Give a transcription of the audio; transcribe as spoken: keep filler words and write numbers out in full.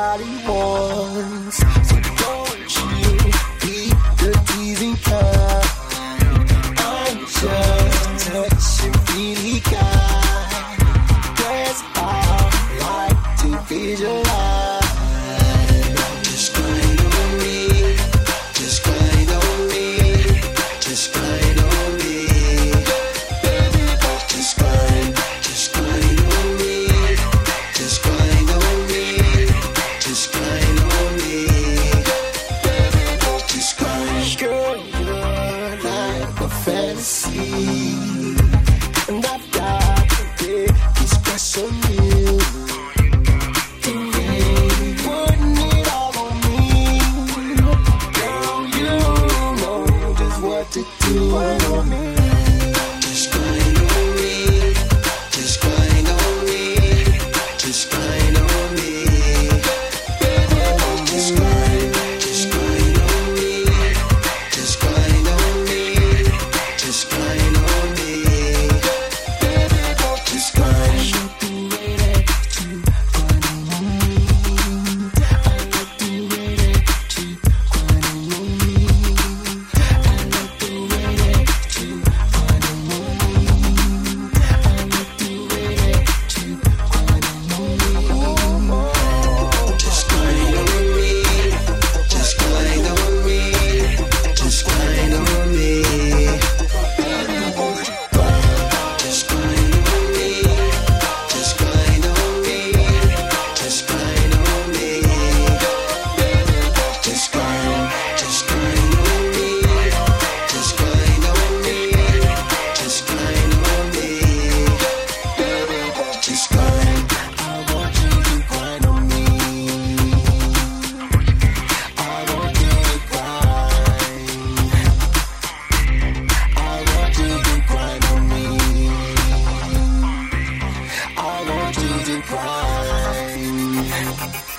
nobody wants. So don't you be the teasing kind. I'm just touching really kind. That's how I like to visualize. Just grind on me, just grind on me, just grind on me. Baby, just grind, just grind on me, just grind on me, just grind on me. Baby, just grind. Girl, you're like a fantasy, and I've got to get this crush on you. Putting it all on me. Girl, you know just what to do. On me. Just grind on me, just grind on me, just grind on me. Baby, just grind, just grind on me, just grind on me, just grind on me. Baby, just grind. I want you to grind.